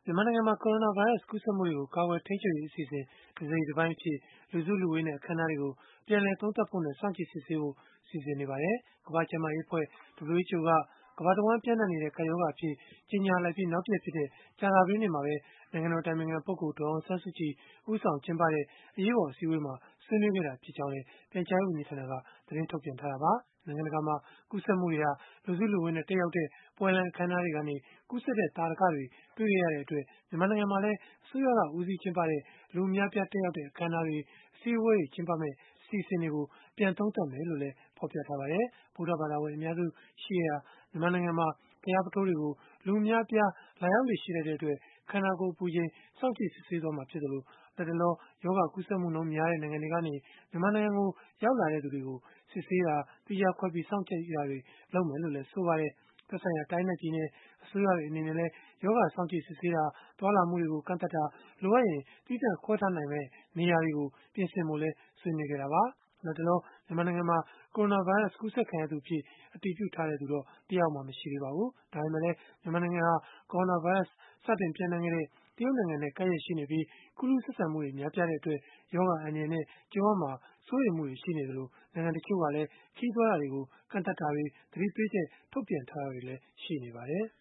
မြန်မာနိုင်ငံမှာ ကိုရိုနာဗိုင်းရပ်စ် ကူးစက်မှုတွေကို ကာကွယ်ထိန်းချုပ်ရေး အစီအစဉ် တစိတ်တပိုင်းအဖြစ် လူစုလူဝေးနဲ့ အခမ်းအနားတွေကို ပြန်လည်သုံးသပ်ဖို့နဲ့ စောင့်ကြည့်စစ်ဆေးဖို့ စီစဉ်နေပါတယ်။ ကမ္ဘာ့ကျန်းမာရေးအဖွဲ့ (WHO) က ကမ္ဘာတဝန်း ပျံ့နှံ့နေတဲ့ ကပ်ရောဂါအဖြစ် ကြေညာလိုက်ပြီး နောက်တရက်ဖြစ်တဲ့ ကြာသပတေးနေ့မှာပဲ နိုင်ငံတော် အတိုင်ပင်ခံပုဂ္ဂိုလ် ဒေါ်အောင်ဆန်းစုကြည် ဦးဆောင်ကျင်းပတဲ့ အရေးပေါ် အစည်းအဝေးမှာ ဆွေးနွေးခဲ့တာ ဖြစ်ကြောင်းလည်း ပြန်ကြားရေး ဝန်ကြီးဌာနက သတင်းထုတ်ပြန်ထားတာပါ။ နိုင်ငံတကာမှာ ကူးစက်မှုတွေဟာ လူစုလူဝေးနဲ့ တက်ရောက်တဲ့ ပွဲလမ်းအခမ်းအနားတွေကနေ ကူးစက်တဲ့ သာဓကတွေ တွေ့ခဲ့ရတဲ့အတွက် မြန်မာနိုင်ငံမှာလည်း အစိုးရက ဦးစီးကျင်းပတဲ့ လူအများအပြား တက်ရောက်တဲ့ အခမ်းအနားတွေ၊ အစည်းအဝေးတွေ ကျင်းပမယ့် အစီအစဉ်တွေကို ပြန်သုံးသပ်မယ်လို့လည်း ဖော်ပြထားပါတယ်။ ဗုဒ္ဓဘာသာဝင် အများစုရှိရာ မြန်မာနိုင်ငံမှာ ဘုရားပုထိုးတွေကို လူအများအပြား လာရောက်လေ့ရှိတတ်တဲ့အတွက် ခန္ဓာကိုယ် အပူချိန် စောင့်ကြည့်စစ်ဆေးသွားမှာ ဖြစ်သလို၊ လတ်တလော ရောဂါကူးစက်မှုနှုန်းများတဲ့ နိုင်ငံတွေကနေ မြန်မာနိုင်ငံကို ရောက်လာသူတွေကို စစ်ဆေးတာ၊ သီးခြားခွဲပြီး စောင့်ကြည့်တာတွေ လုပ်မယ်လို့လည်း ဆိုပါတယ်။ သက်ဆိုင်ရာ တိုင်းနဲ့ ပြည်နယ် အစိုးရတွေ အနေနဲ့လည်း ရောဂါစောင့်ကြည့်စစ်ဆေးတာ၊ သွားလာမှုတွေကို ကန့်သတ်တာ၊ လိုအပ်ရင် သီးသန့်ခွဲထားနိုင်မယ့် နေရာတွေကို ပြင်ဆင်ဖို့လည်း ဆွေးနွေးခဲ့တာပါ။ လတ်တလော မြန်မာနိုင်ငံမှာ ကိုရိုနာဗိုင်းရပ်စ် ကူးစက်ခံရသူအဖြစ် အတည်ပြုထားသူတော့ တယောက်မှ မရှိသေးပါဘူး။ ဒါပေမဲ့လည်း မြန်မာနိုင်ငံဟာ ကိုရိုနာဗိုင်းရပ်စ် စတင်ပျံ့နှံ့ခဲ့တဲ့ တရုတ်နိုင်ငံနဲ့ ကပ်လျက်ရှိနေပြီး၊ ကူးလူးဆက်ဆံမှုတွေ များပြားတဲ့အတွက် ရောဂါအန္တရာယ်နဲ့ ကြုံရမှာ စိုးရိမ်မှုတွေ ရှိနေသလို၊ နိုင်ငံတချို့ကလည်း ခရီးသွားရာတွေကို ကန့်သတ်တာတွေ၊ သတိပေးချက် ထုတ်ပြန်ထားတာတွေလည်း ရှိနေပါတယ်။